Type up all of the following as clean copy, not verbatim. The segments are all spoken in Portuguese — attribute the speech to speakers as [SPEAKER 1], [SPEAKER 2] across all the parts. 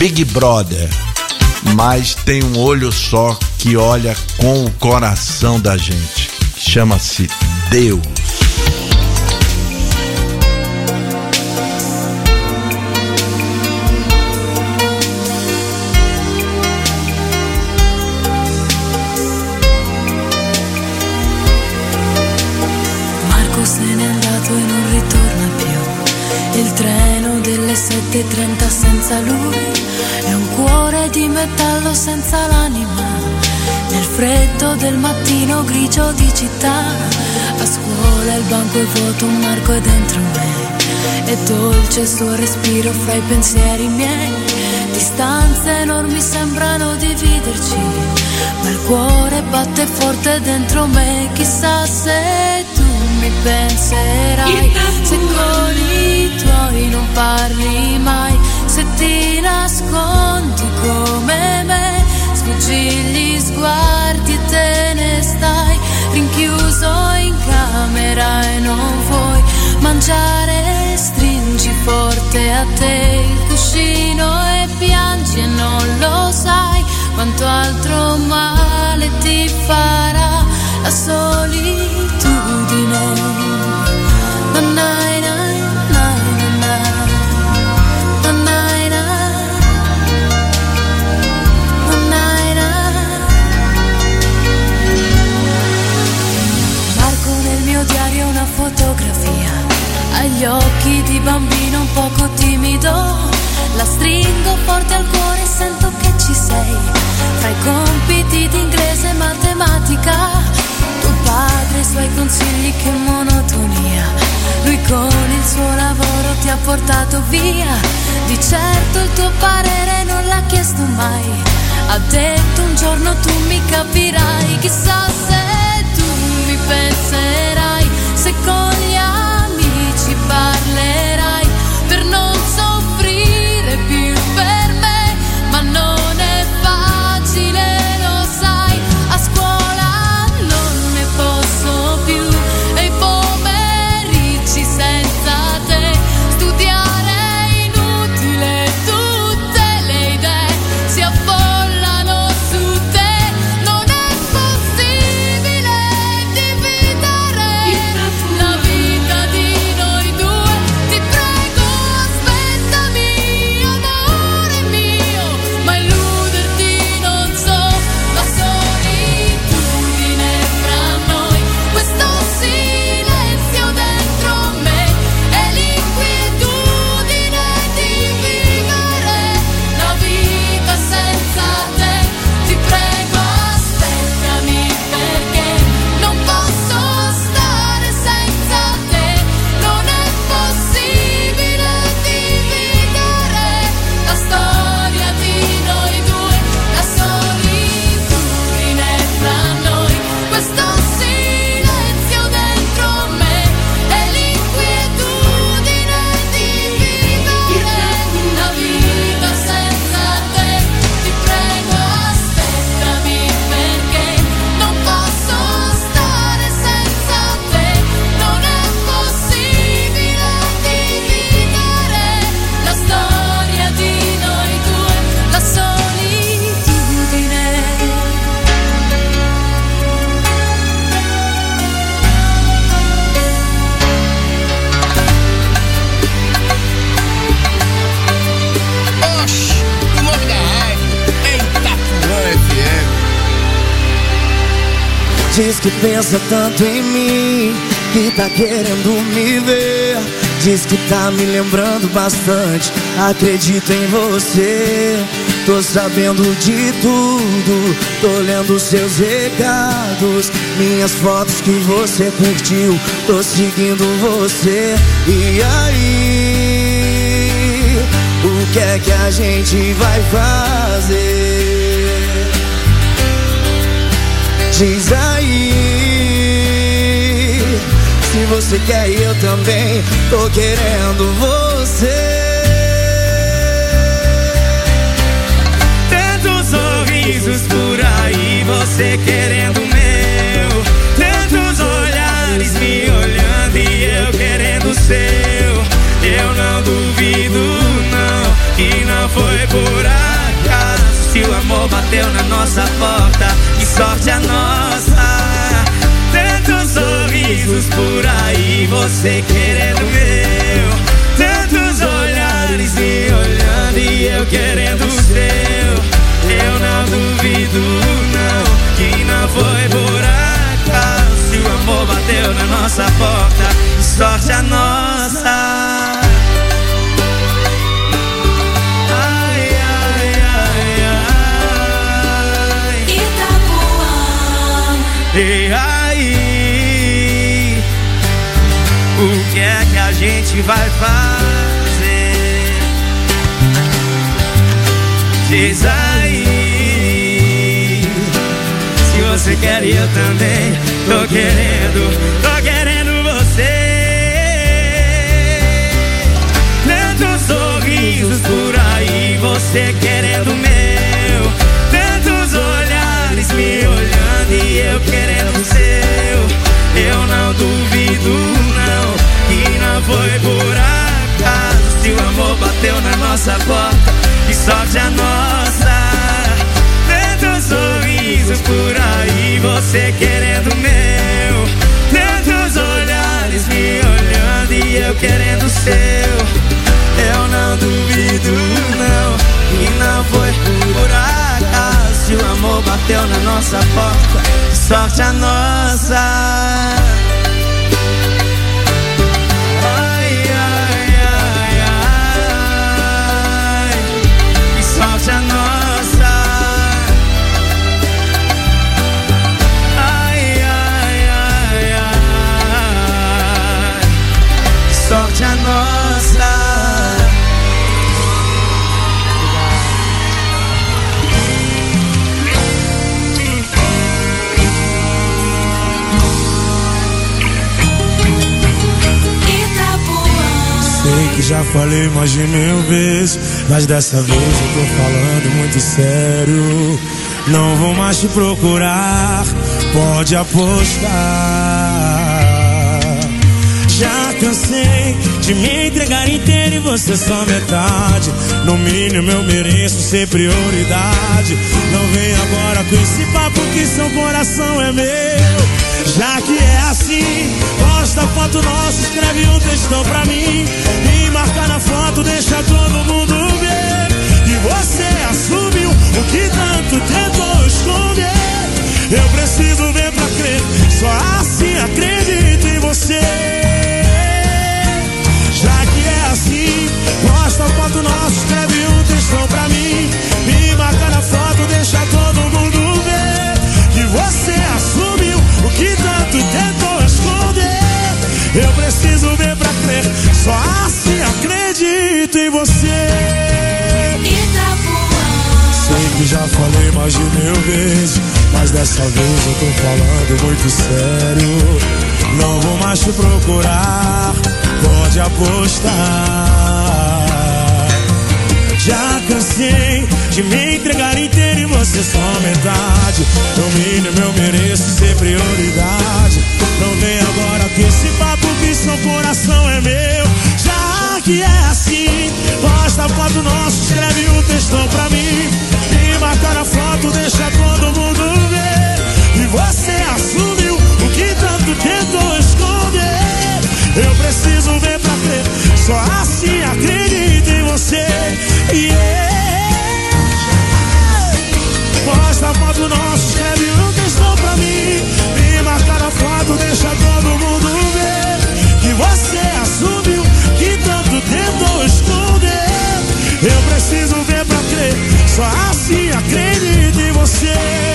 [SPEAKER 1] Big Brother, mas tem um olho só que olha com o coração da gente. Chama-se Deus.
[SPEAKER 2] Marco se n'è andato e non ritorna più. Il treno delle 7:30 senza lui è un cuore di metallo senza l'anima. Nel freddo del mattino grigio di città, a scuola il banco è vuoto, un Marco è dentro me. È dolce il suo respiro fra i pensieri miei. Distanze enormi sembrano dividerci, ma il cuore batte forte dentro me. Chissà se tu mi penserai, se con i tuoi non parli mai, se ti nascondi come me, sfuggi gli sguardi e te ne stai rinchiuso in camera e non vuoi mangiare, stringi forte a te il cuscino e piangi e non lo sai quanto altro male ti farà la solitudine. Diario una fotografia, agli occhi di bambino un poco timido, la stringo forte al cuore e sento che ci sei, fra i compiti di inglese e matematica, tuo padre e i suoi consigli, che monotonia, lui con il suo lavoro ti ha portato via, di certo il tuo parere non l'ha chiesto mai, ha detto un giorno tu mi capirai, chissà se tu mi penserai, se con gli amici parlerai, per non soffrire più per me, ma non è facile, lo sai, a scuola non ne posso più, e i pomeriggi senza te, studiare è inutile, tutte le idee si affollano su te, non è possibile dividere la vita di noi due, ti prego aspettami amore mio, ma illuderti non so, la solitudine fra noi, questo silenzio dentro me e l'inquietudine di vivere la vita senza te, ti prego aspettami perché non posso stare senza te, non è possibile dividere la storia di noi due, la solitudine fra noi, questo silenzio dentro me e l'inquietudine di vivere la vita senza te, ti prego aspettami perché non posso stare senza te, non è possibile dividere la storia di noi due, la solitudine.
[SPEAKER 3] Oxi, o nome da rádio é Itapuã FM.
[SPEAKER 4] Diz que pensa tanto em mim, que tá querendo me ver. Diz que tá me lembrando bastante, acredito em você. Tô sabendo de tudo, tô lendo seus recados, minhas fotos que você curtiu, tô seguindo você. E aí, o que é que a gente vai fazer? Diz aí, se você quer eu também tô querendo você.
[SPEAKER 5] Tantos sorrisos por aí, você querendo o meu, tantos olhares me olhando e eu querendo o seu. Eu não duvido não, que não foi por aí. se o amor bateu na nossa porta, que sorte a nossa. Tantos sorrisos por aí, você querendo meu, tantos olhares me olhando e eu querendo o seu. Eu não duvido não, que não foi por acaso, se o amor bateu na nossa porta, que sorte a nossa. E aí, o que é que a gente vai fazer? Diz aí, se você quer e eu também tô querendo você. Tantos sorrisos por aí, você querendo meu, tantos olhares me olhando e eu querendo o seu. Eu não duvido não, que não foi por acaso, se o amor bateu na nossa porta, que sorte a nossa. Tantos sorrisos por aí, você querendo meu, tantos olhares me olhando e eu querendo o seu. Eu não duvido não, que não foi por acaso, se o amor bateu na nossa porta, que sorte a nossa. Ai, ai, ai, ai, que sorte a nossa. Ai, ai, ai, ai, que sorte a nossa.
[SPEAKER 6] Sei que já falei mais de 1000 vezes, mas dessa vez eu tô falando muito sério. Não vou mais te procurar, pode apostar. Já cansei de me entregar inteiro e você só metade. No mínimo eu mereço ser prioridade. Não vem agora com esse papo que seu coração é meu. Já que é assim, posta foto nossa, escreve um textão pra mim e marca na foto, deixa todo mundo ver que você assumiu o que tanto tentou esconder. Eu preciso ver pra crer, só assim acredito em você. Já que é assim, posta foto nossa, escreve um textão pra mim e marca na foto, deixa todo mundo ver que você assumiu o que tanto tentou esconder. Eu preciso ver pra crer, só assim acredito em você. Sei que já falei mais de 1000 vezes, mas dessa vez eu tô falando muito sério. Não vou mais te procurar, pode apostar. Já cansei de me entregar inteiro e você só metade. No mínimo eu mereço ser prioridade. Não vem agora com esse papo que seu coração é meu. Já que é assim, posta a foto nossa, escreve um textão pra mim e marca na foto, deixa todo mundo ver que você assumiu o que tanto tentou esconder. Eu preciso ver pra crer, só assim acredito em você. Posta a foto nossa, escreve um textão pra mim e marca na foto, deixa todo mundo ver que você assumiu que tanto tentou esconder. Eu preciso ver pra crer, só assim acredito em você.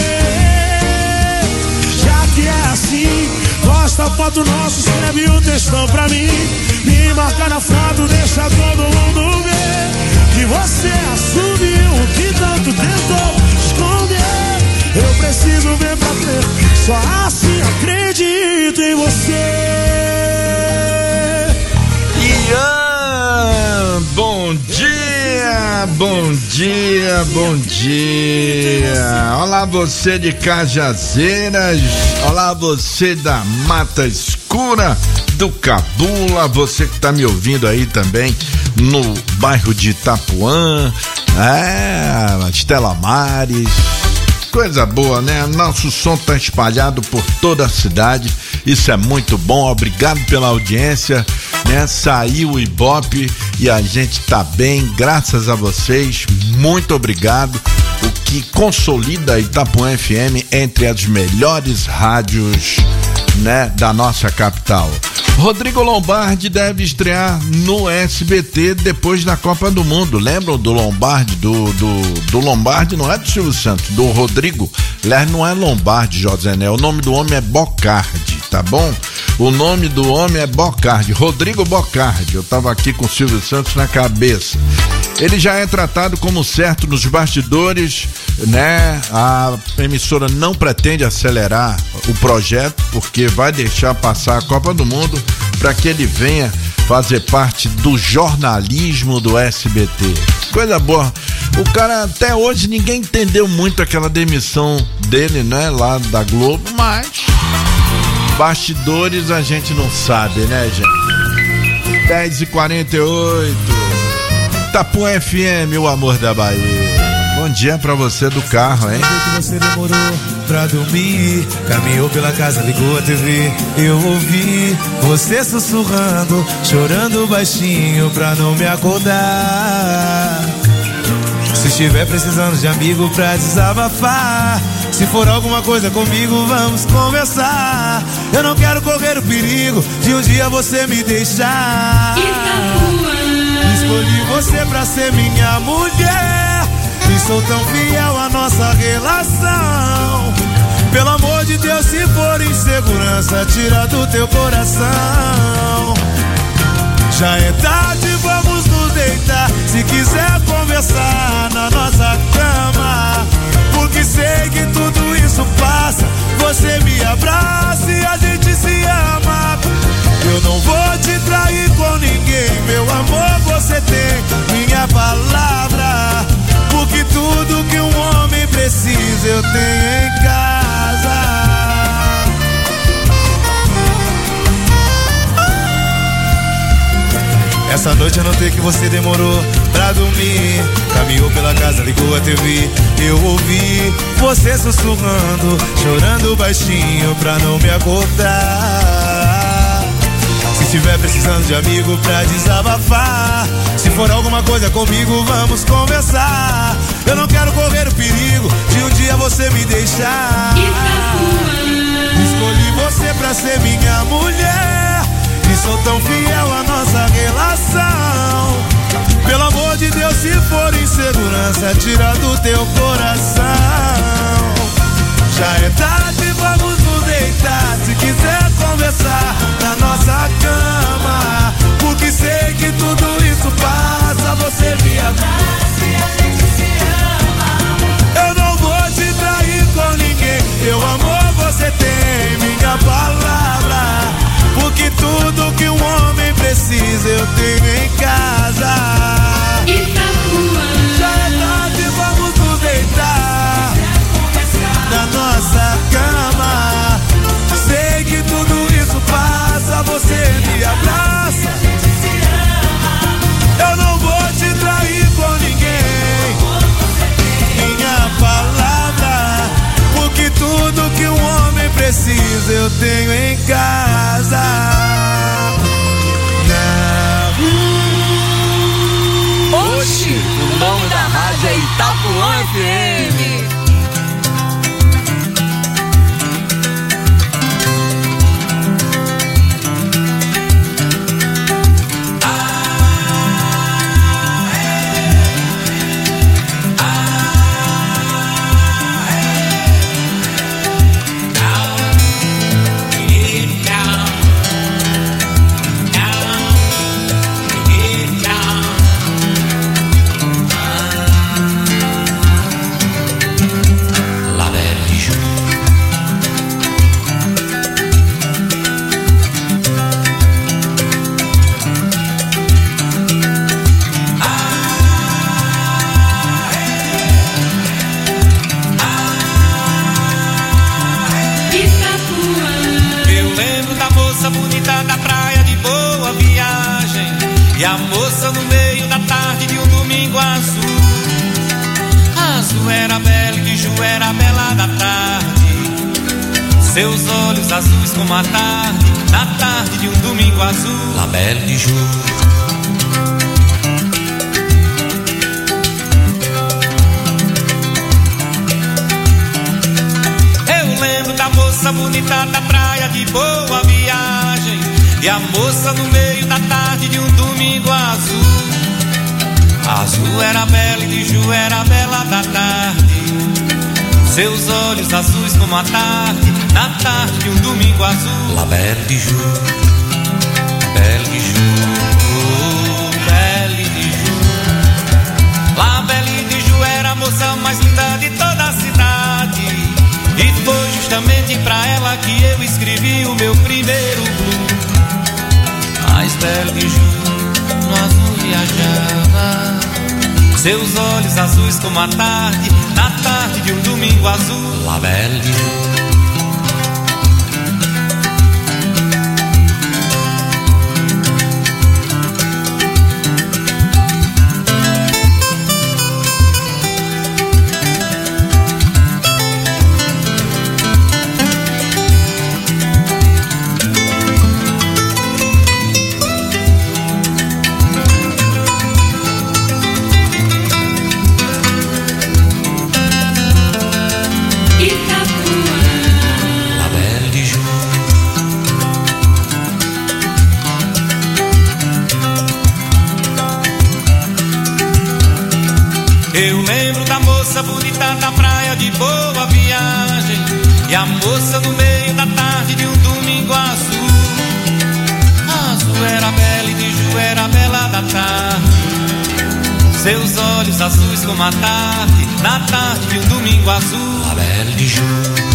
[SPEAKER 6] Já que é assim, posta a foto nossa, escreve um textão pra mim e marca na foto, deixa todo mundo ver que você assumiu o que tanto tentou esconder. Eu preciso ver pra crer, só assim acredito em você.
[SPEAKER 1] Ian, bom dia, bom dia, bom dia. Olá você de Cajazeiras, olá você da Mata Escura, do Cabula, você que tá me ouvindo aí também no bairro de Itapuã, da Estela Maris. Coisa boa, né? Nosso som tá espalhado por toda a cidade. Isso é muito bom. Obrigado pela audiência, né? Saiu o Ibope e a gente tá bem, graças a vocês. Muito obrigado. O que consolida a Itapuã FM entre as melhores rádios, né, da nossa capital. Rodrigo Lombardi deve estrear no SBT depois da Copa do Mundo. Lembram do Lombardi? Do Lombardi não é do Silvio Santos, do Rodrigo. Aliás, não é Lombardi, José, né? O nome do homem é Bocardi, tá bom? O nome do homem é Bocardi, Rodrigo Bocardi. Eu tava aqui com o Silvio Santos na cabeça. Ele já é tratado como certo nos bastidores, né? A emissora não pretende acelerar o projeto, porque vai deixar passar a Copa do Mundo para que ele venha fazer parte do jornalismo do SBT. Coisa boa. O cara, até hoje, ninguém entendeu muito aquela demissão dele, né? Lá da Globo, mas bastidores a gente não sabe, né, gente? 10h48. Itapuã FM, o amor da Bahia. Bom dia pra você do carro, hein?
[SPEAKER 6] Que você demorou pra dormir, caminhou pela casa, ligou a TV. Eu ouvi você sussurrando, chorando baixinho pra não me acordar. Se estiver precisando de amigo pra desabafar, se for alguma coisa comigo, vamos conversar. Eu não quero correr o perigo de um dia você me deixar. Escolhi você pra ser minha mulher e sou tão fiel à nossa relação. Pelo amor de Deus, se for insegurança, tira do teu coração. Já é tarde, vamos nos deitar. Se quiser conversar na nossa cama, porque sei que tudo isso passa. Você me abraça e a gente se ama. Eu não vou te trair com ninguém, meu amor, você tem minha palavra. Porque tudo que um homem precisa eu tenho em casa. Essa noite eu notei que você demorou pra dormir, caminhou pela casa, ligou a TV. Eu ouvi você sussurrando, chorando baixinho pra não me acordar. Se estiver precisando de amigo pra desabafar, se for alguma coisa comigo, vamos conversar. Eu não quero correr o perigo de um dia você me deixar. Escolhi você pra ser minha mulher e sou tão fiel à nossa relação. Pelo amor de Deus, se for insegurança, tira do teu coração. Já é tarde, vamos nos deitar. Se quiser conversar na nossa cama, porque sei que tudo isso passa. Você me abraça e a gente se ama. Eu não vou te trair com ninguém, meu amor, você tem minha palavra. Porque tudo que um homem precisa eu tenho em casa. Já é tarde, vamos nos deitar na nossa cama. Sei que tudo isso passa, você me abraça. Eu não vou te trair com ninguém, minha palavra. Porque tudo que um homem precisa eu tenho em casa.
[SPEAKER 3] Hoje, o nome da rádio é Itapuã FM.
[SPEAKER 5] Bonita da praia de Boa Viagem, e a moça no meio da tarde de um domingo azul.
[SPEAKER 7] era bela e de Ju era bela da tarde. Seus olhos azuis como a tarde, na tarde de um domingo azul. La Belle de Ju. Eu lembro da moça bonita da praia de Boa Viagem, e a moça no meio da tarde de um domingo azul. Azul era bela e de Ju era bela da tarde. Seus olhos azuis como a tarde, na tarde de um domingo azul. La Belle de Ju, Belle de Ju, oh, Belle de Ju. La Belle de Ju era a moça mais linda de toda a cidade, e foi justamente pra ela que eu escrevi o meu primeiro blues. Mas Belle de Ju no azul viajava, seus olhos azuis como a tarde, na tarde de um domingo azul. La Belle de Ju. Eu lembro da moça bonita da praia de Boa Viagem, e a moça no meio da tarde de um domingo azul. Azul era bela e de Ju era bela da tarde. Seus olhos azuis como a tarde, na tarde de um domingo azul. La Belle de Ju.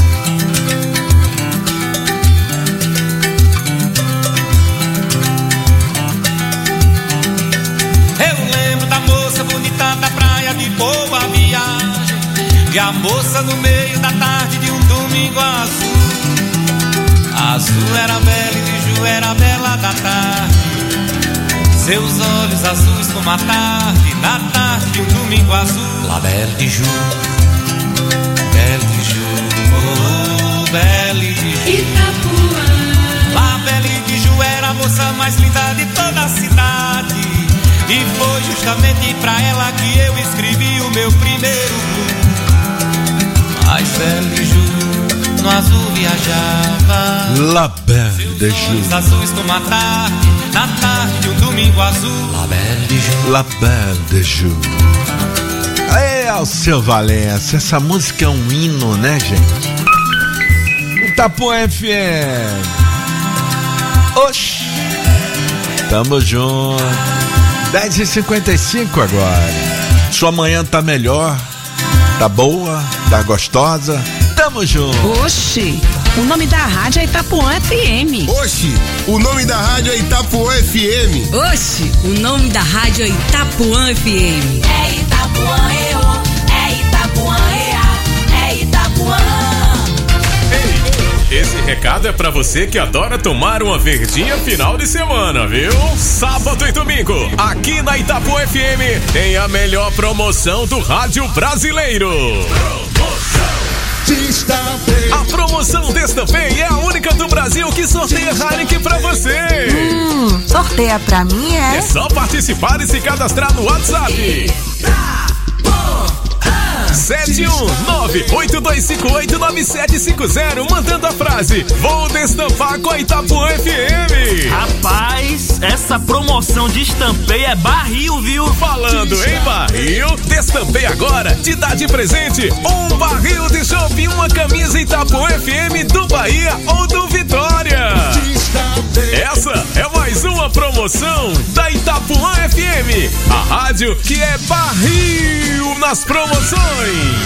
[SPEAKER 7] Eu lembro da moça bonita da praia de Boa Viagem, e a moça no meio da tarde de um domingo azul. Azul era bela e de Ju era bela da tarde. Seus olhos azuis como a tarde, na tarde de um domingo azul. La Belle de Ju, Belle de Ju, oh, Belle de Ju. Itapuã. La Belle de Ju era a moça mais linda de toda a cidade, e foi justamente pra ela que eu escrevi o meu primeiro blues. Mas Belle de Ju no azul viajava.
[SPEAKER 1] La Belle de Ju.
[SPEAKER 7] Seus olhos azuis como a tarde, na tarde de um domingo azul. La Belle de Ju.
[SPEAKER 1] La Belle de Ju. É, Alceu Valença, essa música é um hino, né, gente? Itapuã FM. Oxi. Tamo junto. 10h55 agora. Sua manhã tá melhor, tá boa, tá gostosa. Tamo junto.
[SPEAKER 8] Oxi, o nome da rádio é Itapuã FM.
[SPEAKER 9] Oxi, o nome da rádio é Itapuã FM.
[SPEAKER 8] Oxi, o nome da rádio é Itapuã FM.
[SPEAKER 2] É Itapuã, é Itapuã, é Itapuã.
[SPEAKER 10] Esse recado é pra você que adora tomar uma verdinha final de semana, viu? Sábado e domingo, aqui na Itapuã FM, tem a melhor promoção do rádio brasileiro. A promoção Destampei é a única do Brasil que sorteia Heineken pra você.
[SPEAKER 11] Sorteia pra mim, é?
[SPEAKER 10] É só participar e se cadastrar no WhatsApp. 719-8258-9750, mandando a frase: vou destampar com a Itapuã FM.
[SPEAKER 12] Rapaz, essa promoção de Destampei é barril, viu?
[SPEAKER 10] Falando em barril, Destampei agora te dá de presente um barril de chopp e uma camisa Itapuã FM do Bahia ou do Vitória. Essa é mais uma promoção da Itapuã FM, a rádio que é barril nas promoções.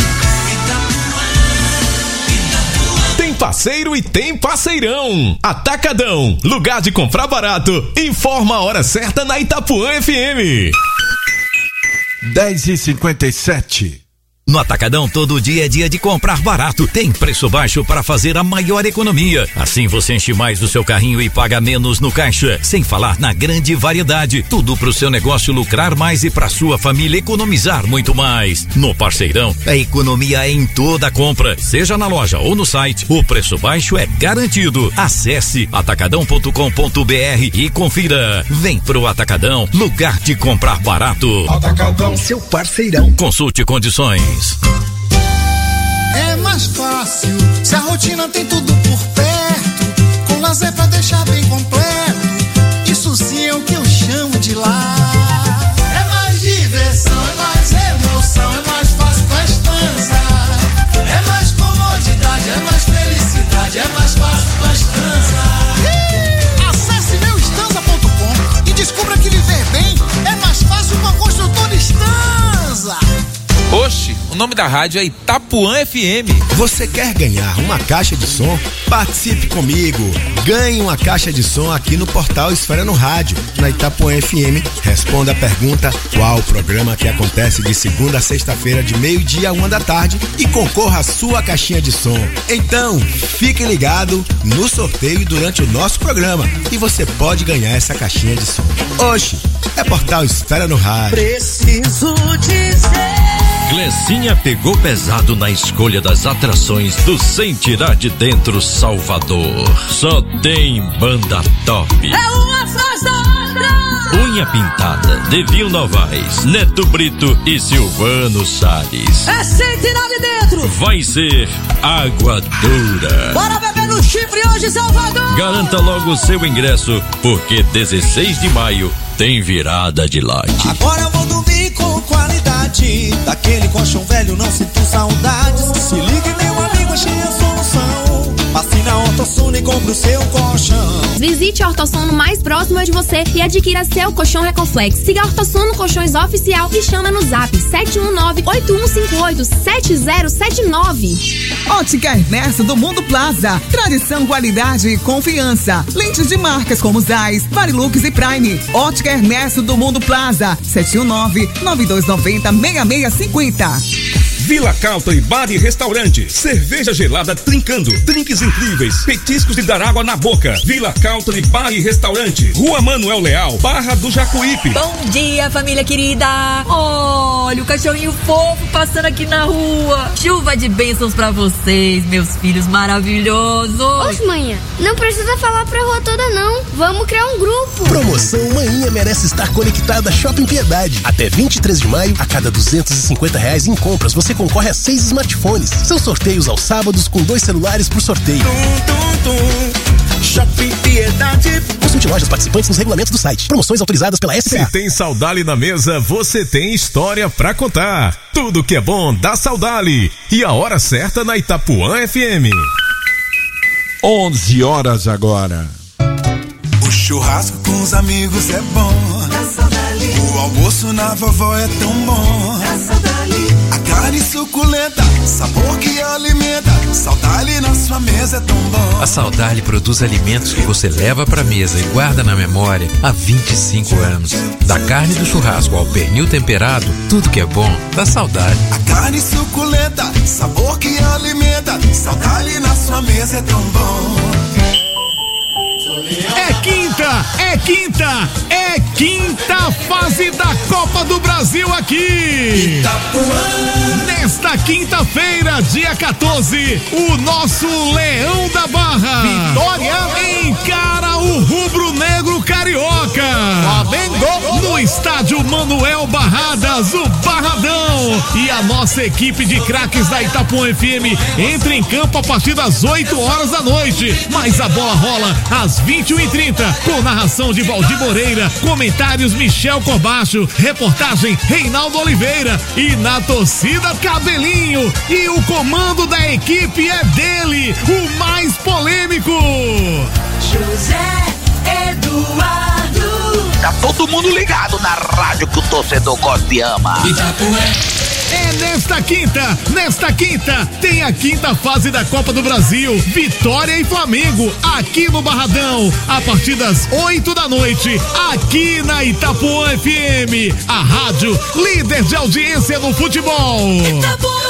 [SPEAKER 10] Tem parceiro e tem parceirão. Atacadão, lugar de comprar barato. Informa a hora certa na Itapuã FM.
[SPEAKER 1] 10h57.
[SPEAKER 13] No Atacadão, todo dia é dia de comprar barato. Tem preço baixo para fazer a maior economia. Assim você enche mais do seu carrinho e paga menos no caixa. Sem falar na grande variedade. Tudo pro seu negócio lucrar mais e pra sua família economizar muito mais. No Parceirão, a economia é em toda a compra. Seja na loja ou no site, o preço baixo é garantido. Acesse atacadão.com.br e confira. Vem pro Atacadão, lugar de comprar barato.
[SPEAKER 14] Atacadão, seu parceirão.
[SPEAKER 13] Consulte condições.
[SPEAKER 15] É mais fácil se a rotina tem tudo por perto, com lazer pra deixar bem completo. Isso sim é o que eu chamo de lar. É mais diversão, é mais emoção, é mais fácil com a Estanza. É mais comodidade, é mais felicidade, é mais fácil com a Estanza. Acesse meuestanza.com e descubra que viver bem é mais fácil com a construtora Estanza.
[SPEAKER 16] Oxe, o nome da rádio é Itapuã FM.
[SPEAKER 17] Você quer ganhar uma caixa de som? Participe comigo. Ganhe uma caixa de som aqui no portal Esfera no Rádio, na Itapuã FM. Responda a pergunta: qual o programa que acontece de segunda a sexta-feira de 12:00 a 13:00 e concorra à sua caixinha de som. Então, fique ligado no sorteio durante o nosso programa e você pode ganhar essa caixinha de som. Oxe, é portal Esfera no Rádio.
[SPEAKER 18] Preciso dizer.
[SPEAKER 19] Glecinha pegou pesado na escolha das atrações do Sem Tirar de Dentro Salvador. Só tem banda top.
[SPEAKER 18] É uma atrás da outra.
[SPEAKER 19] Unha Pintada, Devil Novaes, Neto Brito e Silvano Salles.
[SPEAKER 18] É Sem Tirar de Dentro.
[SPEAKER 19] Vai ser água dura.
[SPEAKER 18] Bora beber no chifre hoje, Salvador.
[SPEAKER 19] Garanta logo o seu ingresso, porque 16 de maio tem virada de lote.
[SPEAKER 15] Agora eu vou dormir com qualidade. Daquele colchão velho não sinto saudades. Se ligue, meu amigo, achei a solução. Passe na Ortosono e compre o seu colchão.
[SPEAKER 20] Visite a Ortosono mais próxima de você e adquira seu colchão Recoflex. Siga a Ortosono Colchões Oficial e chama no zap 719-8158-7079.
[SPEAKER 21] Ótica Ernesto do Mundo Plaza. Tradição, qualidade e confiança. Lentes de marcas como Zeiss, Varilux e Prime. Ótica Ernesto do Mundo Plaza. 719-9290-6650.
[SPEAKER 22] Vila Country Bar e Restaurante. Cerveja gelada trincando. Drinks incríveis. Petiscos de dar água na boca. Vila Country Bar e Restaurante. Rua Manuel Leal, Barra do Jacuípe.
[SPEAKER 23] Bom dia, família querida. Olha o cachorrinho fofo passando aqui na rua. Chuva de bênçãos pra vocês, meus filhos maravilhosos.
[SPEAKER 24] Oxe, manhã, não precisa falar pra rua toda não. Vamos criar um grupo.
[SPEAKER 25] Promoção Manhã Merece Estar Conectada Shopping Piedade. Até 23 de maio, a cada R$250 em compras, você concorre a 6 smartphones. São sorteios aos sábados com 2 celulares por sorteio.
[SPEAKER 14] Shopping Piedade.
[SPEAKER 25] Consulte lojas participantes nos regulamentos do site. Promoções autorizadas pela SPA.
[SPEAKER 10] Se tem Saudali na mesa, você tem história pra contar. Tudo que é bom dá Saudali. E a hora certa na Itapuã FM.
[SPEAKER 1] 11h agora.
[SPEAKER 26] O churrasco com os amigos é bom. O almoço na vovó é tão bom. A carne suculenta, sabor que alimenta. Saudali na sua mesa é tão bom.
[SPEAKER 27] A Saudali produz alimentos que você leva pra mesa e guarda na memória há 25 anos. Da carne do churrasco ao pernil temperado, tudo que é bom dá Saudali.
[SPEAKER 26] A carne suculenta, sabor que alimenta. Saudali na sua mesa é tão bom.
[SPEAKER 28] É quinta fase da Copa do Brasil aqui.
[SPEAKER 26] Itapuã.
[SPEAKER 28] Nesta quinta-feira, dia 14, o nosso Leão da Barra, Vitória, encara o rubro-negro carioca. Flamengo no estádio Manuel Barradas, o Barradão. E a nossa equipe de craques da Itapuã FM entra em campo a partir das 8h da noite. Mas a bola rola às 21h30, com narração de Valdir Moreira, comentários Michel Corbacho, reportagem Reinaldo Oliveira e na torcida Cabelinho. E o comando da equipe é dele, o mais polêmico,
[SPEAKER 18] José Eduardo.
[SPEAKER 29] Tá todo mundo ligado na rádio que o torcedor gosta e ama.
[SPEAKER 28] É nesta quinta, tem a quinta fase da Copa do Brasil, Vitória e Flamengo, aqui no Barradão, a partir das 8 da noite, aqui na Itapuã FM, a rádio líder de audiência no futebol.
[SPEAKER 18] Itapuã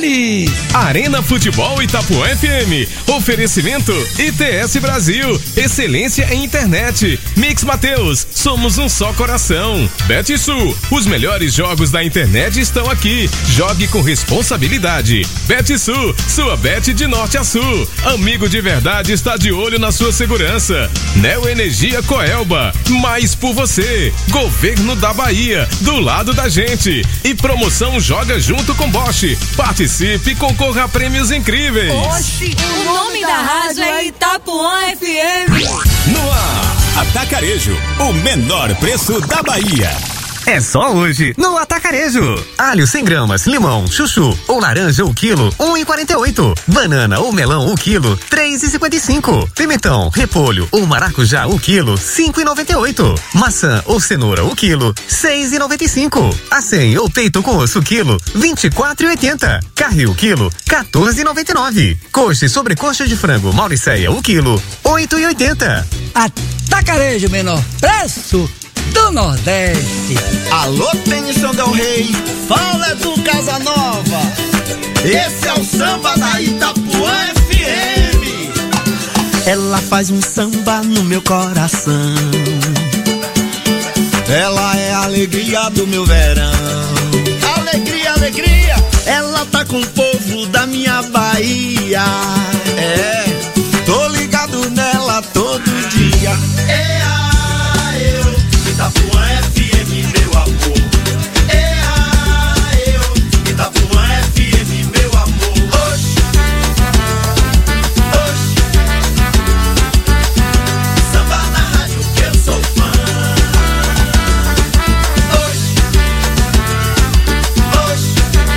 [SPEAKER 2] Luiz.
[SPEAKER 10] Arena Futebol Itapuã FM. Oferecimento ITS Brasil. Excelência em internet. Mix Mateus. Somos um só coração. BetSul. Os melhores jogos da internet estão aqui. Jogue com responsabilidade. BetSul. Sua bet de norte a sul. Amigo de verdade está de olho na sua segurança. Neo Energia Coelba. Mais por você. Governo da Bahia. Do lado da gente. E promoção Joga Junto com Bosch. Participe e concorra a prêmios incríveis.
[SPEAKER 18] Oxi, o nome da rádio é Itapuã FM.
[SPEAKER 3] No ar, Atacarejo, o menor preço da Bahia.
[SPEAKER 4] É só hoje, no Atacarejo. Alho 100 gramas, limão, chuchu ou laranja o quilo, 1,48. Banana ou melão o quilo, 3,55. Pimentão, repolho ou maracujá o quilo, 5,98. Maçã ou cenoura o quilo, 6,95. Acém ou peito com osso o quilo, 24,80. Carne o quilo, 14,99. Coxa e sobrecoxa de frango Mauricéia o quilo, 8,80.
[SPEAKER 5] Atacarejo, menor preço do Nordeste.
[SPEAKER 6] Alô, Tênison Del Rey, fala do Casanova. Esse é o samba da Itapuã FM. Ela faz um samba no meu coração. Ela é a alegria do meu verão. Alegria, alegria. Ela tá com o povo da minha Bahia. É, tô ligado nela todo dia. Itapuã FM, meu amor. Itapuã FM, meu amor. Oxi, oxi. Samba na rádio que eu sou fã. Oxi, oxi.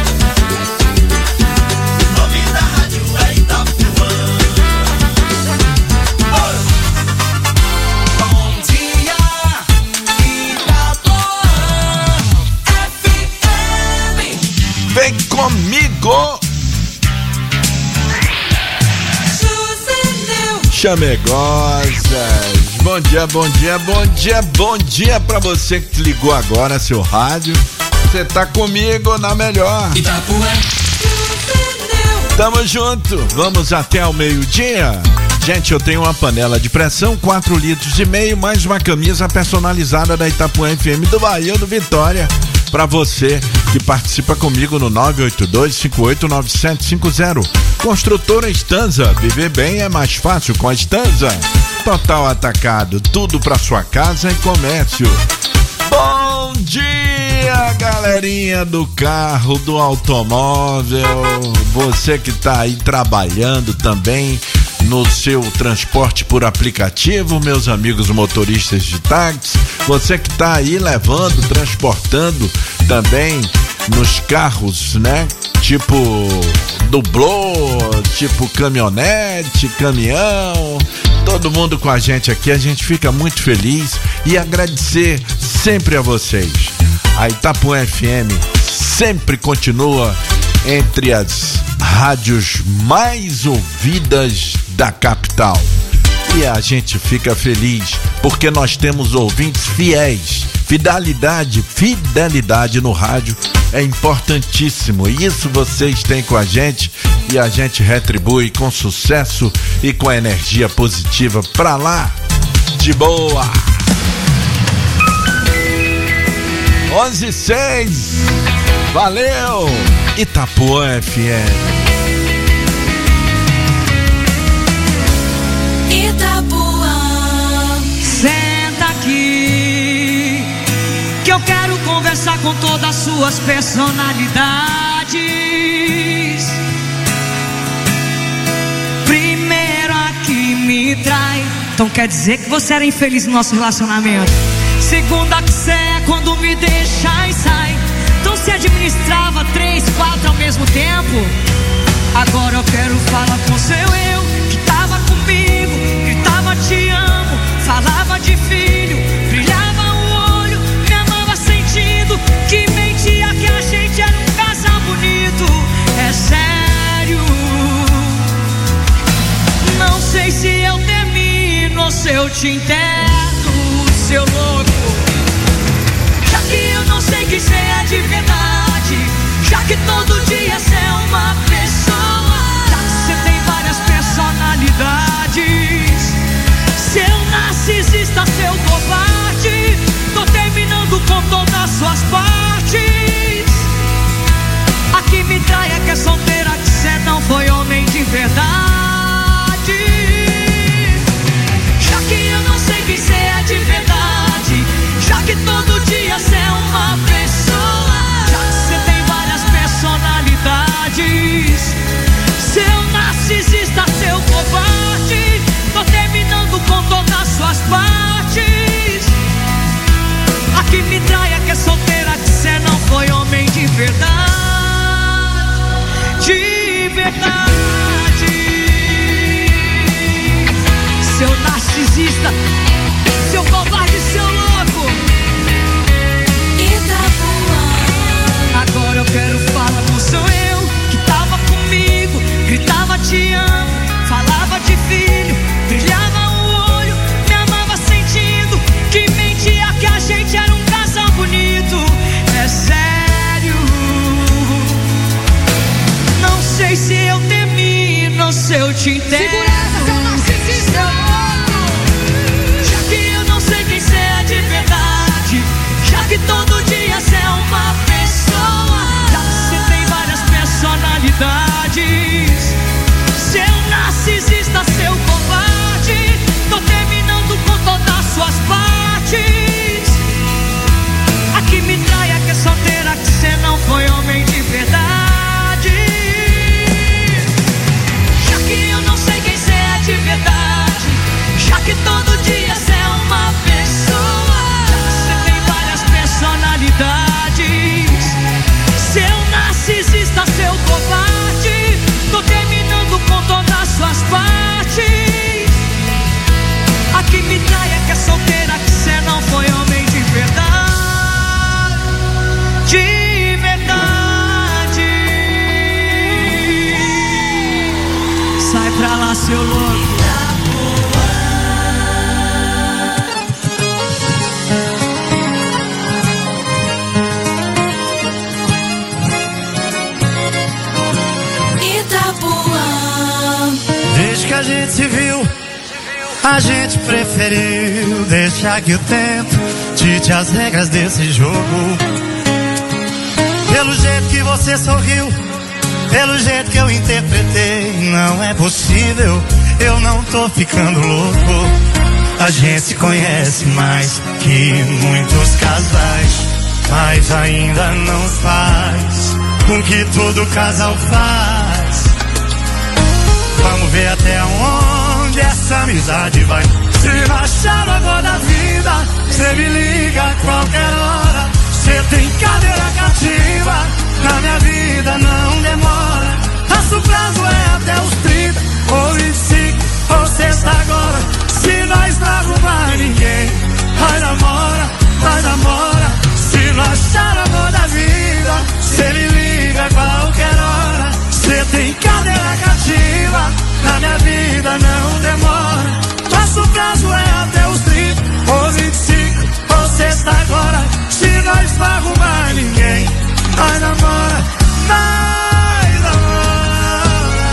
[SPEAKER 6] O nome da rádio é Itapuã. Bom dia.
[SPEAKER 1] Vem comigo! Chamegosas! Bom dia, bom dia, bom dia, bom dia pra você que ligou agora seu rádio. Você tá comigo na melhor. Tamo junto, vamos até ao meio-dia. Gente, eu tenho uma panela de pressão, 4,5 litros, mais uma camisa personalizada da Itapuã FM do Bahia do Vitória. Pra você que participa comigo no 982-589750. Construtora Estanza, viver bem é mais fácil com a Estanza. Total Atacado, tudo pra sua casa e comércio. Bom dia, galerinha do carro, do automóvel. Você que tá aí trabalhando também no seu transporte por aplicativo, meus amigos motoristas de táxi, você que tá aí levando, transportando também nos carros, né? Tipo dublô, tipo caminhonete, caminhão, todo mundo com a gente aqui, a gente fica muito feliz e agradecer sempre a vocês. A Itapuã FM sempre continua entre as rádios mais ouvidas da capital. E a gente fica feliz porque nós temos ouvintes fiéis. Fidelidade no rádio é importantíssimo. Isso vocês têm com a gente e a gente retribui com sucesso e com energia positiva pra lá de boa. 11:06. Valeu! Itapuã FM.
[SPEAKER 18] Itapuã.
[SPEAKER 7] Senta aqui, que eu quero conversar com todas as suas personalidades. Primeiro a que me trai, então quer dizer que você era infeliz no nosso relacionamento. Segunda que você é quando me deixa e sai, então se administrava 3, 4 ao mesmo tempo. Agora eu quero falar com seu eu, que tava comigo, gritava te amo, falava de filho, brilhava o olho, me amava sentindo, que mentia que a gente era um casal bonito. É sério, não sei se eu termino ou se eu te enterro, seu louco. Já que eu não sei que cê é de verdade, já que todo dia cê é uma se eu te entendo. Já que eu não sei quem cê é de verdade, já que todo dia cê é uma pessoa, já que cê tem várias personalidades, seu narcisista, seu covarde, tô terminando com todas as suas partes. A que me trai, a que é solteira, que cê não foi homem de verdade. Já que eu não sei quem cê é de verdade, já que todo dia cê é uma pessoa, já que cê tem várias personalidades, seu narcisista, seu covarde, tô terminando com todas as suas partes. A que me trai, a que é solteira, que cê não foi homem de verdade. De verdade. Sai pra lá, seu louco.
[SPEAKER 2] Desde que a gente se viu, a gente preferiu deixar que o tempo dite as regras desse jogo. Pelo jeito que você sorriu, pelo jeito que eu interpretei, não é possível, eu não tô ficando louco. A gente se conhece mais que muitos casais, mas ainda não faz com que todo casal faz. Vamos ver até onde essa amizade vai. Se achar agora da vida, cê me liga a qualquer hora. Cê tem cadeira cativa, na minha vida não demora. Nosso prazo é até os 30, ou 25, ou sexta agora. Se nós não arrumar ninguém, vai namora, vai namora. Se não achar amor da vida, cê me liga a qualquer hora. Cê tem cadeira cativa, na minha vida não demora. Nosso prazo é até os 30, ou 25, ou sexta agora. Se nós não arrumar ninguém, nós namora, nós namora.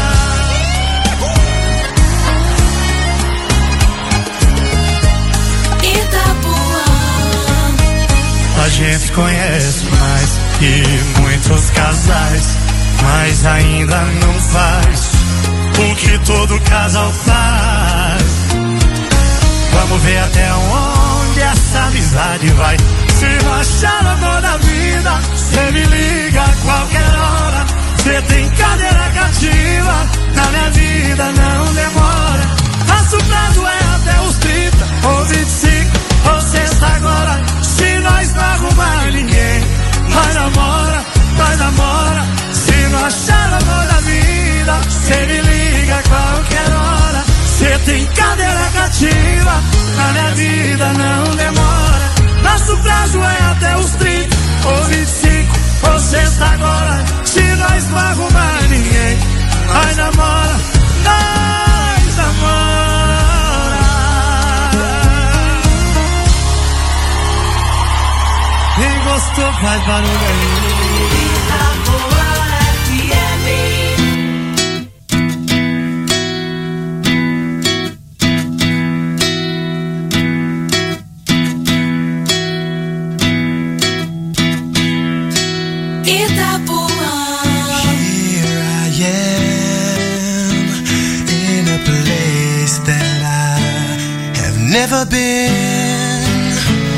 [SPEAKER 2] Itapuã. A gente conhece mais que muitos casais, mas ainda não faz o que todo casal faz. Vamos ver até onde essa amizade vai. Se não achar amor da vida, cê me liga a qualquer hora. Cê tem cadeira cativa, na minha vida não demora. Nosso prazo é até os 30, ou 25, ou sexta agora. Se nós não arrumar ninguém, nós namora, nós namora. Se não achar amor da vida, cê me liga a qualquer hora. Cê tem cadeira cativa, na minha vida não demora. Nosso prazo é até os 30, ou 25, ou sexta agora. Se nós não arrumar ninguém, nós namora, nós namora. Quem gostou faz barulho aí.
[SPEAKER 8] Never been,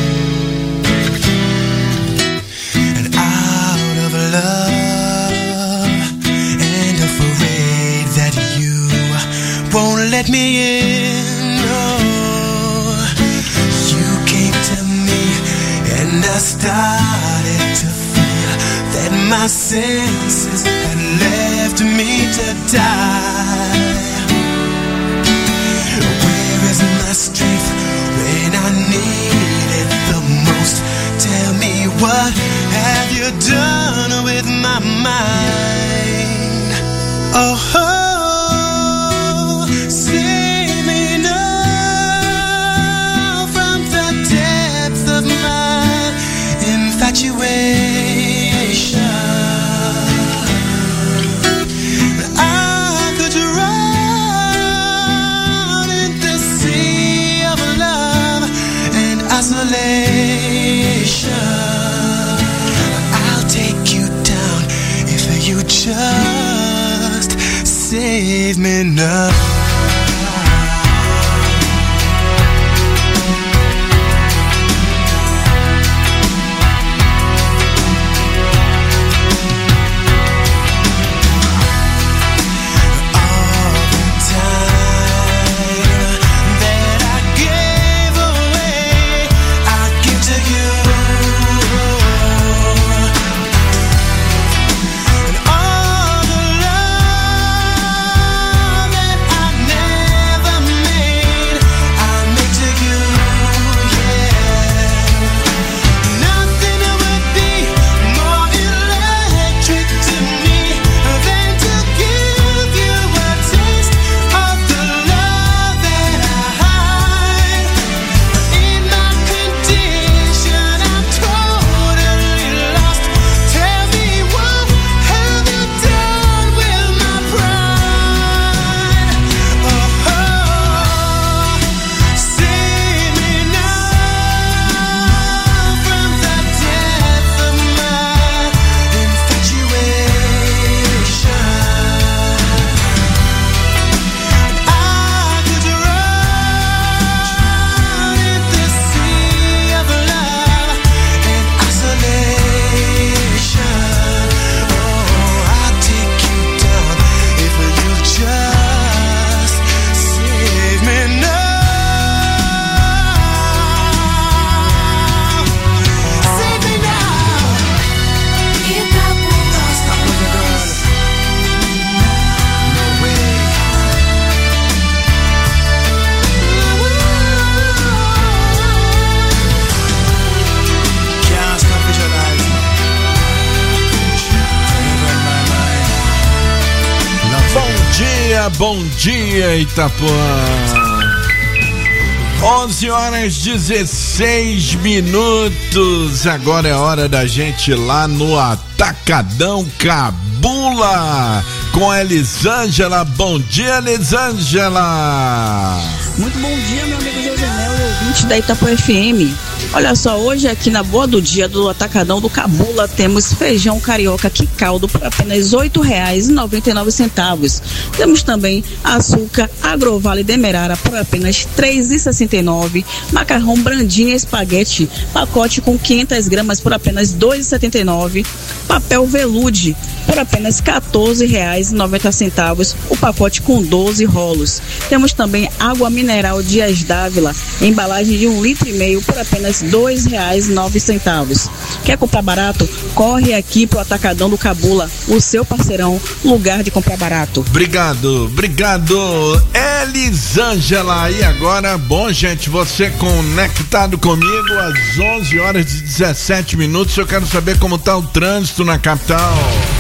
[SPEAKER 8] and out of love, and afraid that you won't let me in. Oh, you came to me, and I started to feel that my senses had left me to die. Where is my strength when I need it the most? Tell me, what have you done with my mind? Oh, save me now from the depths of my infatuation. I could try just save me now.
[SPEAKER 1] Bom dia, Itapuã. 11h16. Agora é hora da gente ir lá no Atacadão Cabula com Elisângela. Bom dia, Elisângela.
[SPEAKER 9] Muito bom dia, meu amigo Josenel e ouvinte da Itapuã FM. Olha só, hoje aqui na Boa do Dia do Atacadão do Cabula temos feijão carioca que caldo por apenas R$ 8,99. Temos também açúcar Agrovale Demerara por apenas R$ 3,69. Macarrão Brandinha Espaguete, pacote com 500 gramas por apenas R$ 2,79. Papel velude por apenas R$ 14,90, o pacote com 12 rolos. Temos também água mineral Dias Dávila, embalagem de 1,5 litro por apenas R$ 2,09. Quer comprar barato? Corre aqui pro Atacadão do Cabula, o seu parceirão, lugar de comprar barato.
[SPEAKER 1] Obrigado, Elisângela. E agora, bom, gente, você conectado comigo às 11h17. Eu quero saber como tá o trânsito na capital.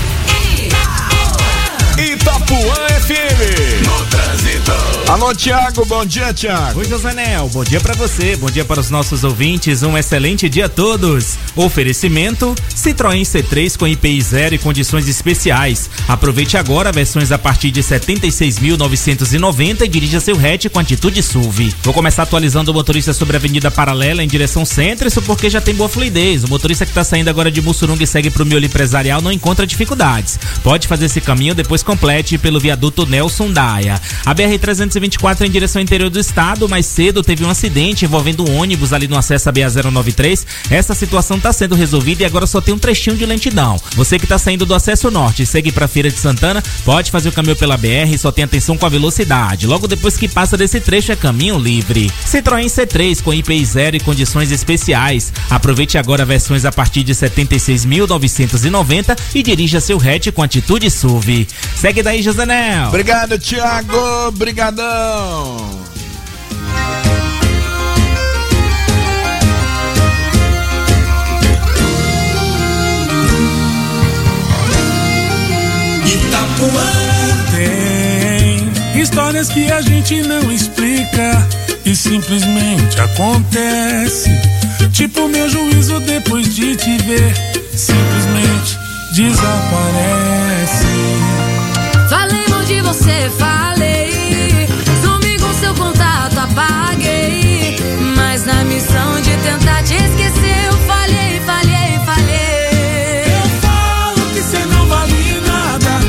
[SPEAKER 10] Itapuã FM. No trânsito.
[SPEAKER 1] Alô, Thiago, bom dia, Thiago.
[SPEAKER 11] Oi, Josanel, bom dia pra você, bom dia para os nossos ouvintes, um excelente dia a todos. Oferecimento Citroën C3 com IPI 0 e condições especiais. Aproveite agora versões a partir de 76.990 e dirija seu hatch com atitude SUV. Vou começar atualizando o motorista sobre a Avenida Paralela em direção centro, isso porque já tem boa fluidez. O motorista que tá saindo agora de Mussurunga e segue pro Miolo Empresarial não encontra dificuldades. Pode fazer esse caminho, depois complete pelo viaduto Nelson Daia. A BR-324 em direção ao interior do estado, mais cedo teve um acidente envolvendo um ônibus ali no acesso à BA-093. Essa situação está sendo resolvida e agora só tem um trechinho de lentidão. Você que está saindo do acesso norte e segue para Feira de Santana, pode fazer o caminho pela BR, só tem atenção com a velocidade. Logo depois que passa desse trecho é caminho livre. Citroën C3 com IPI 0 e condições especiais. Aproveite agora versões a partir de 76.990 e dirija seu hatch com atitude SUV. Segue daí, Josanel.
[SPEAKER 1] Obrigado, Thiago. Obrigadão.
[SPEAKER 8] Itapuã tem histórias que a gente não explica e simplesmente acontece. Tipo meu juízo depois de te ver, simplesmente desaparece.
[SPEAKER 18] Falei mal de você, falei. Some com seu contato, apaguei. Mas na missão de tentar te esquecer, eu falhei.
[SPEAKER 8] Eu falo que cê não vale nada.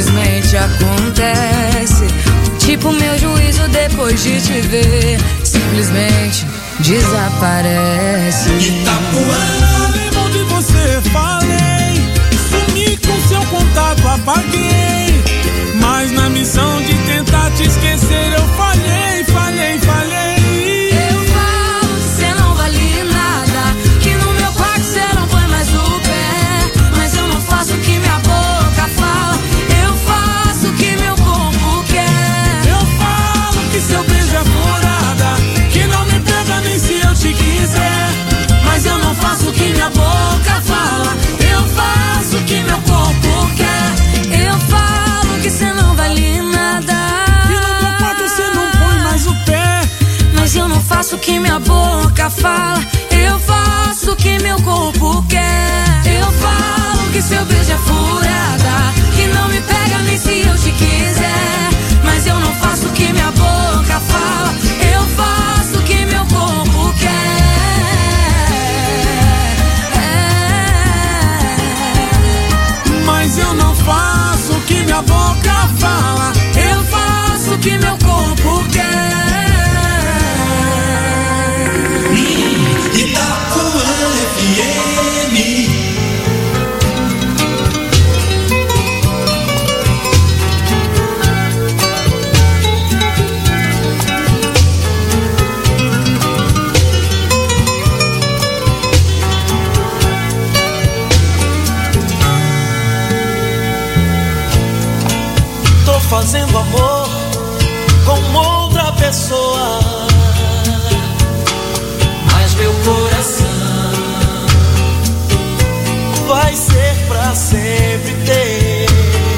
[SPEAKER 18] simplesmente acontece. Tipo meu juízo depois de te ver, simplesmente desaparece.
[SPEAKER 12] Itapuã, lembro de você, falei. Sumi com seu contato, apaguei. Mas na missão de tentar te esquecer eu falhei, falhei, falhei.
[SPEAKER 18] Eu falo que cê não vale nada, que no meu quarto cê não põe mais o pé. Mas eu não faço o que minha boca fala, eu faço o que meu corpo quer.
[SPEAKER 12] Eu falo que seu beijo é furada, que não me pega nem se eu te quiser.
[SPEAKER 18] Mas eu não faço o que minha boca fala, eu faço o que meu corpo quer. Eu falo que cê não vale nada,
[SPEAKER 12] e no meu quarto cê não põe mais o pé.
[SPEAKER 18] mas eu não faço o que minha boca fala, eu faço o que meu corpo quer. Eu falo que seu beijo é furada, que não me pega nem se eu te quiser. Mas eu não faço o que minha boca fala, eu faço o que meu corpo quer.
[SPEAKER 12] Mas eu não faço o que minha boca fala,
[SPEAKER 18] eu faço o que meu corpo quer.
[SPEAKER 8] Itapuã FM.
[SPEAKER 6] Tô fazendo amor com outra pessoa, mas meu coração vai ser pra sempre teu.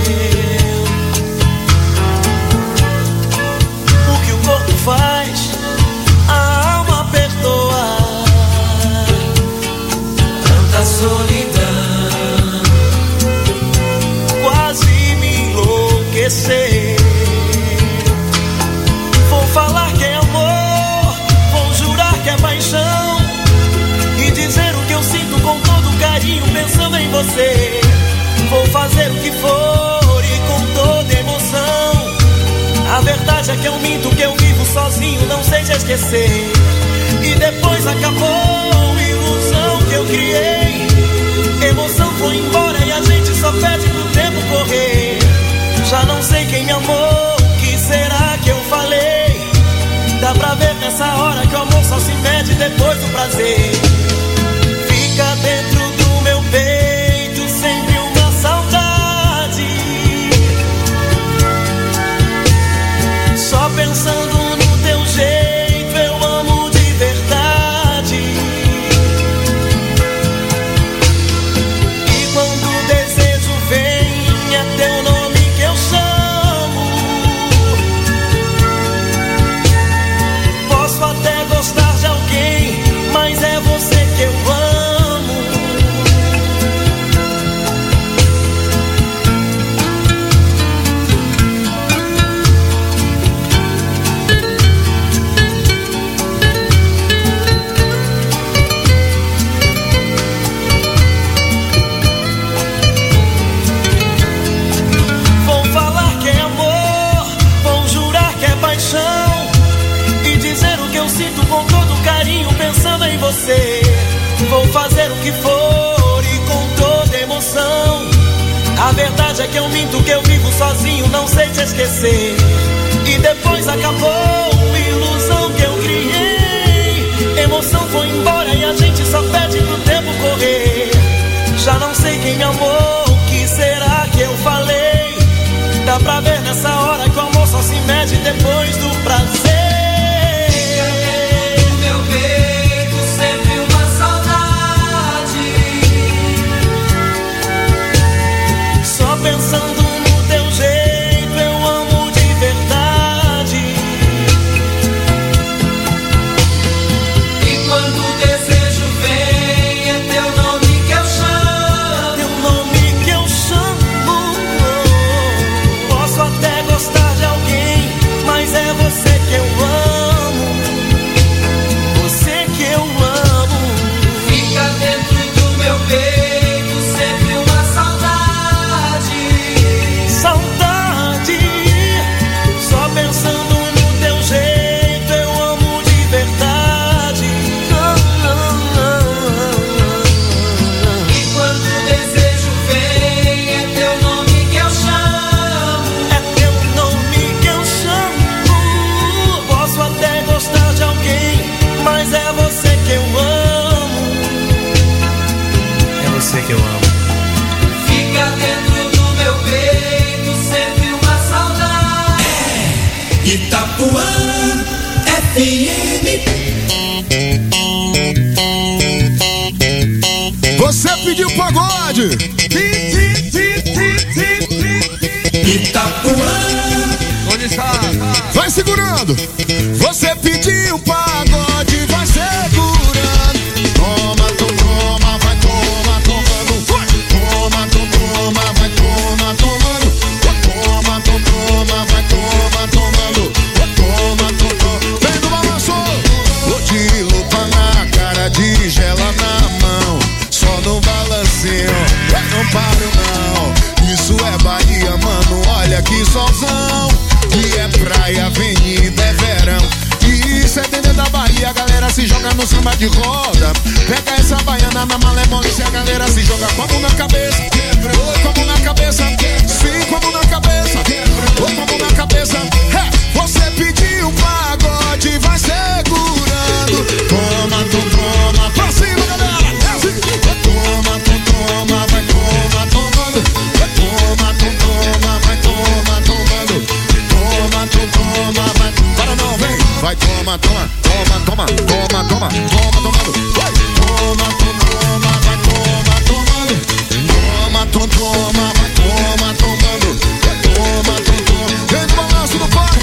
[SPEAKER 6] O que o corpo faz, a alma perdoa. Tanta solidão quase me enlouquecer. Vou falar que é amor, vou jurar que é paixão, e dizer o que eu sinto com todo carinho, pensando em você. Vou fazer o que for e com toda emoção. A verdade é que eu minto, que eu vivo sozinho, não sei te esquecer. E depois acabou, ilusão que eu criei. Emoção foi embora e a gente só pede pro tempo correr. Já não sei quem me amou, o que será que eu falei? Dá pra ver nessa hora que o amor só se mede depois do prazer. Fica dentro do meu peito sempre uma saudade, só pensando no teu jeito eu amo de verdade. E quando o desejo vem é teu nome que eu chamo. Posso até gostar de alguém, mas é você que eu amo. Vou falar que é amor, vou jurar que é paixão, e dizer o que eu sinto com todo carinho, pensando em você. Vou fazer o que for e com toda emoção. A verdade é que eu minto, que eu vivo sozinho, não sei te esquecer. E depois acabou, ilusão que eu criei. Emoção foi embora e a gente só pede pro tempo correr. Já não sei quem me amou, o que será que eu falei? Dá pra ver nessa hora que o amor só se mede depois do prazer.
[SPEAKER 8] No meu peito sempre uma saudade,
[SPEAKER 6] Só pensando no teu jeito eu amo de verdade.
[SPEAKER 8] e quando o desejo vem é teu nome que eu chamo.
[SPEAKER 6] Teu nome que eu chamo. Posso até gostar de alguém, mas é você que eu
[SPEAKER 28] Você pediu pagode.
[SPEAKER 8] Itapuã.
[SPEAKER 28] Onde está? Vai segurando. Você pediu pagode, vai segurando. Toma, toma, vai toma, tomando. Toma, toma, vai toma, tomando. Toma, toma, vai toma, tomando. Toma, toma. Vem no balanço. Vou de lupa na cara, de gela na mão. Só no balancinho, não paro não. Isso é Bahia, mano, olha que solzão. E é praia, avenida, é verão. E isso é dentro da Bahia, a galera se joga no samba de roda. Pega essa baiana na malemolência, a galera se joga com a mão na cabeça. Oi, com a mão na cabeça. Sim, com a mão na cabeça. Oi, com a mão na cabeça. Você pediu pagode, vai segurando. Toma, tu toma, pra cima, galera. Toma, tu toma, vai toma, tomando. Toma, tu toma, vai toma, tomando. Toma, tu toma, vai. Para não, vem. Vai, toma, toma, toma, toma, toma, toma, toma, tomando. Vai, toma, tu toma, vai toma, tomando. Toma, tu toma, vai toma, tomando. Toma, tu toma. Vem no balanço do pai.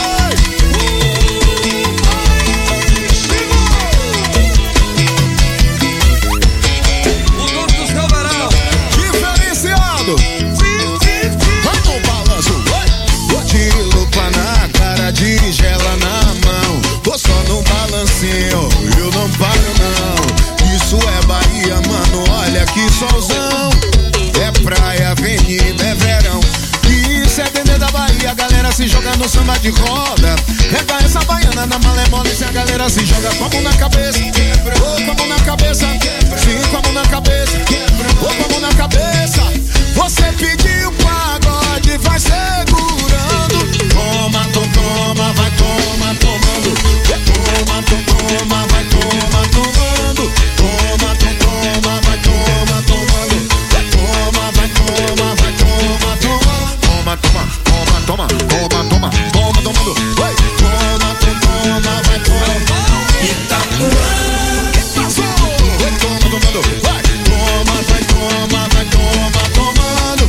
[SPEAKER 28] De gela na mão, tô só no balancinho, eu não paro não. Isso é Bahia, mano, olha que solzão. É praia, avenida, é verão. E isso é dentro da Bahia, a galera se joga no samba de roda. Pega essa baiana na malemolência, a galera se joga com a mão na cabeça. Ou com a mão na cabeça, sim, com a mão na cabeça. Ou com a mão na cabeça. Você pediu pagode, vai segurando. Toma, toma, vai toma, tomando. Toma, toma, vai toma, tomando. Toma, toma, vai toma, tomando. Toma, vai toma, vai toma, tomando. Toma, toma, toma, toma, toma, toma, toma, tomando. Vai, toma, toma, vai toma. Itapuã. Vai toma, tomando. Vai, toma, vai toma, vai toma, tomando.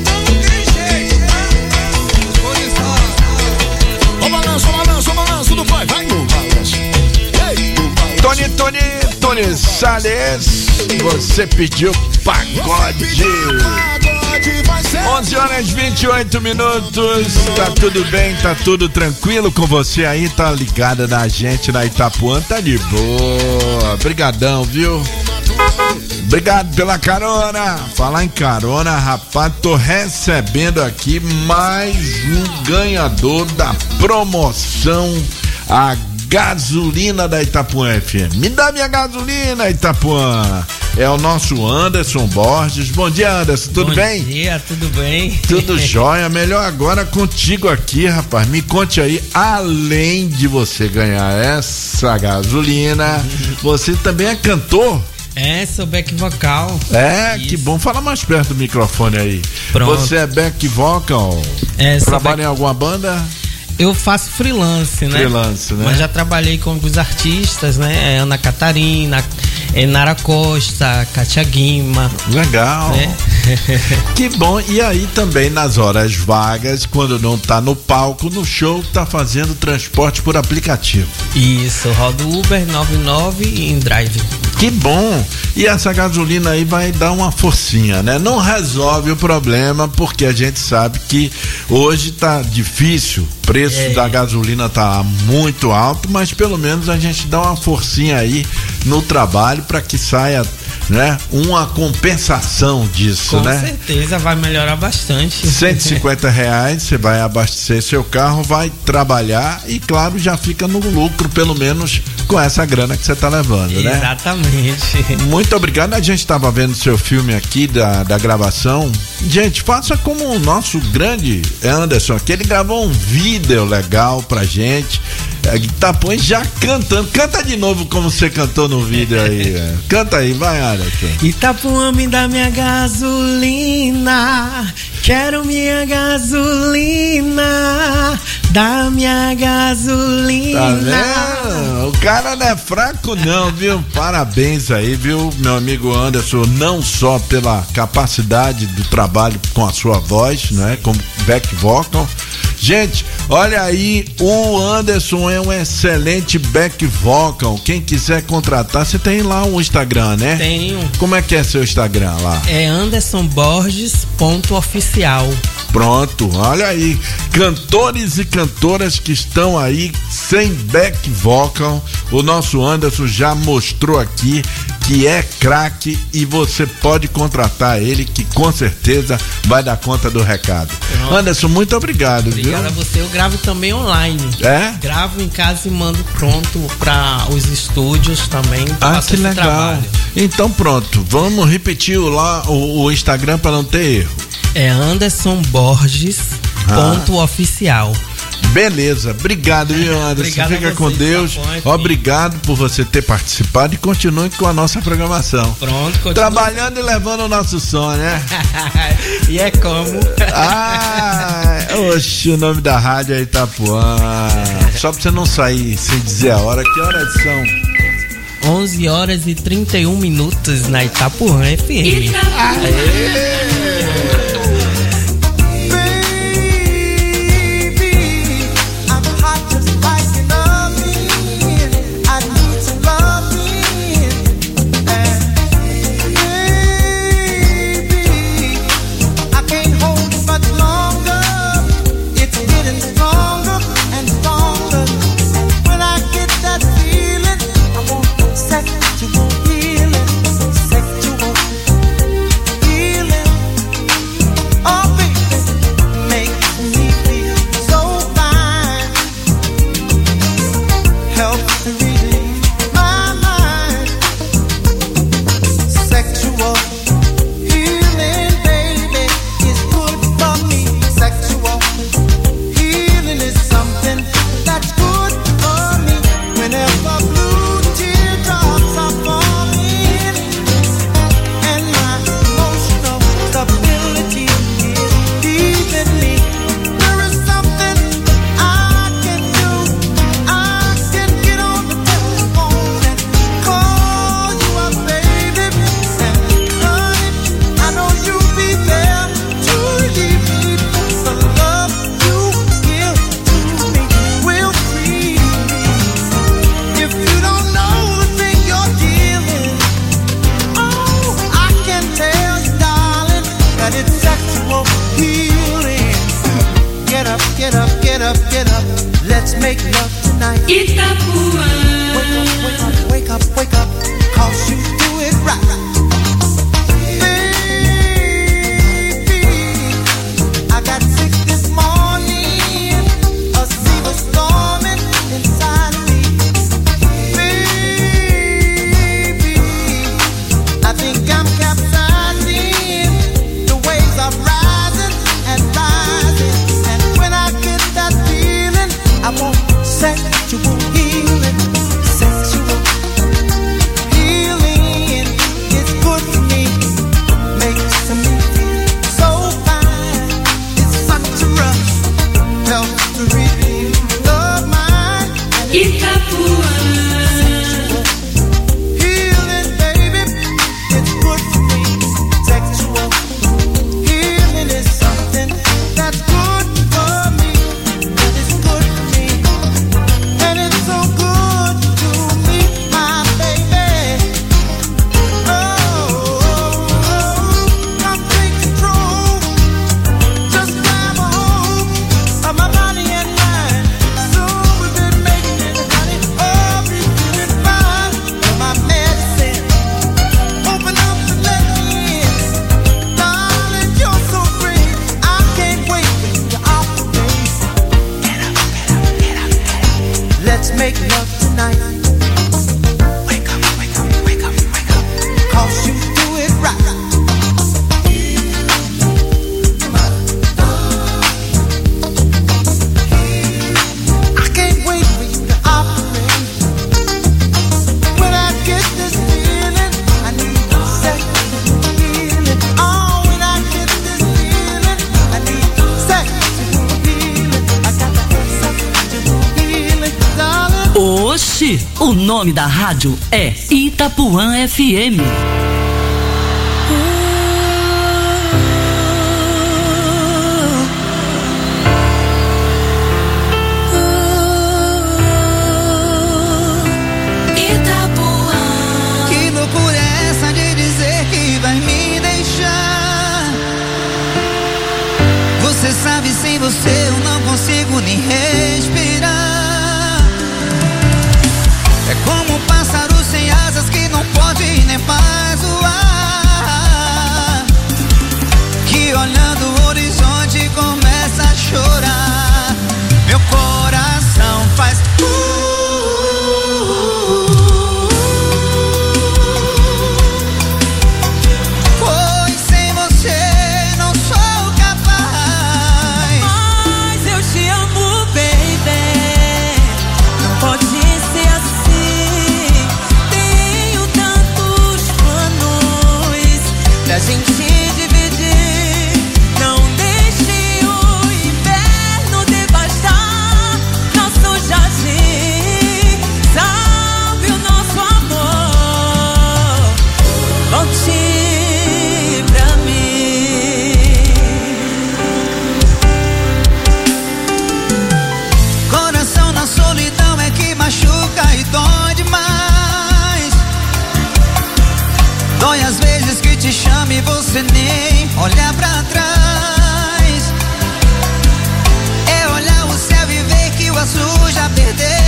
[SPEAKER 28] O balanço do pai, vai no balanço. Tony Salles, você pediu pagode. 11 horas e 28 minutos. Tá tudo bem, tá tudo tranquilo com você aí? Tá ligada na gente na Itapuã? Tá de boa. Brigadão, viu? Obrigado pela carona. Falar em carona, rapaz, tô recebendo aqui mais um ganhador da promoção a gasolina da Itapuã FM. Me dá minha gasolina, Itapuã. É o nosso Anderson Borges. Bom dia, Anderson, tudo bem?
[SPEAKER 13] Bom dia, tudo bem?
[SPEAKER 1] Tudo jóia, melhor agora contigo aqui, rapaz. Me conte aí, além de você ganhar essa gasolina, você também é cantor?
[SPEAKER 13] É, sou back vocal.
[SPEAKER 1] É, isso. Que bom. Fala mais perto do microfone aí.
[SPEAKER 13] Pronto.
[SPEAKER 1] Você é back vocal?
[SPEAKER 13] É,
[SPEAKER 1] trabalha em alguma banda?
[SPEAKER 13] Eu faço freelance, né?
[SPEAKER 1] Freelance, né?
[SPEAKER 13] Mas já trabalhei com alguns artistas, né? Ana Catarina, Nara Costa, Katia Guima.
[SPEAKER 1] Legal. Né? Que bom. E aí também nas horas vagas, quando não tá no palco, no show, tá fazendo transporte por aplicativo.
[SPEAKER 13] Isso, rodo Uber 99 e InDrive.
[SPEAKER 1] Que bom. E essa gasolina aí vai dar uma forcinha, né? Não resolve o problema, porque a gente sabe que hoje tá difícil, o preço da gasolina tá muito alto, mas pelo menos a gente dá uma forcinha aí no trabalho para que saia, né, uma compensação disso,
[SPEAKER 13] com
[SPEAKER 1] né?
[SPEAKER 13] Com certeza vai melhorar bastante.
[SPEAKER 1] R$150, você vai abastecer seu carro, vai trabalhar e, claro, já fica no lucro, pelo menos com essa grana que você tá levando, né?
[SPEAKER 13] Exatamente.
[SPEAKER 1] Muito obrigado. A gente tava vendo seu filme aqui da gravação. Gente, faça como o nosso grande Anderson, que ele gravou um vídeo legal pra gente. Itapuã já cantando. Canta de novo como você cantou no vídeo aí. Canta aí, vai, Alisson.
[SPEAKER 13] Itapuã, me dá minha gasolina. Quero minha gasolina. Dá minha gasolina.
[SPEAKER 1] Tá vendo? O cara não é fraco não, viu? Parabéns aí, viu, meu amigo Anderson, não só pela capacidade do trabalho com a sua voz, né, como back vocal. Gente, olha aí, o Anderson é um excelente back vocal. Quem quiser contratar, você tem lá o Instagram, né?
[SPEAKER 13] Tenho.
[SPEAKER 1] Como é que é seu Instagram lá?
[SPEAKER 13] É andersonborges.oficial.
[SPEAKER 1] Pronto, olha aí, cantores e cantoras que estão aí sem back vocal, o nosso Anderson já mostrou aqui que é craque e você pode contratar ele, que com certeza vai dar conta do recado. Pronto. Anderson, muito obrigado.
[SPEAKER 13] Obrigado a você, eu gravo também online.
[SPEAKER 1] É?
[SPEAKER 13] Gravo em casa e mando pronto para os estúdios também.
[SPEAKER 1] Ah, que legal. Trabalho. Então pronto, vamos repetir lá o Instagram para não ter erro.
[SPEAKER 13] É andersonborges.oficial.
[SPEAKER 1] Beleza, obrigado, viu, Anderson?
[SPEAKER 13] Obrigado.
[SPEAKER 1] Fica com Deus. Obrigado por você ter participado e continue com a nossa programação.
[SPEAKER 13] Pronto, continue.
[SPEAKER 1] Trabalhando e levando o nosso som, né?
[SPEAKER 13] E é como?
[SPEAKER 1] Oxe, o nome da rádio é Itapuã. Só pra você não sair sem dizer a hora, que horas são?
[SPEAKER 13] 11h31 na Itapuã FM.
[SPEAKER 1] Aê!
[SPEAKER 15] ouvir? O nome da rádio é Itapuã FM.
[SPEAKER 16] Você sabe, sem você eu não consigo nem respirar. É como um pássaro sem asas que não pode nem mais voar, que olhando o horizonte começa a chorar. Meu coração faz pois sem você não sou capaz.
[SPEAKER 17] Mas eu te amo, baby. Não pode ser assim. Tenho tantos planos pra gente dividir. Não deixe o inverno devastar nosso jardim. Salve o nosso amor. Volte pra mim.
[SPEAKER 16] Coração na solidão é que machuca e dói demais. Dói às vezes que te chama e você nem olha pra trás. É olhar o céu e ver que o azul já perdeu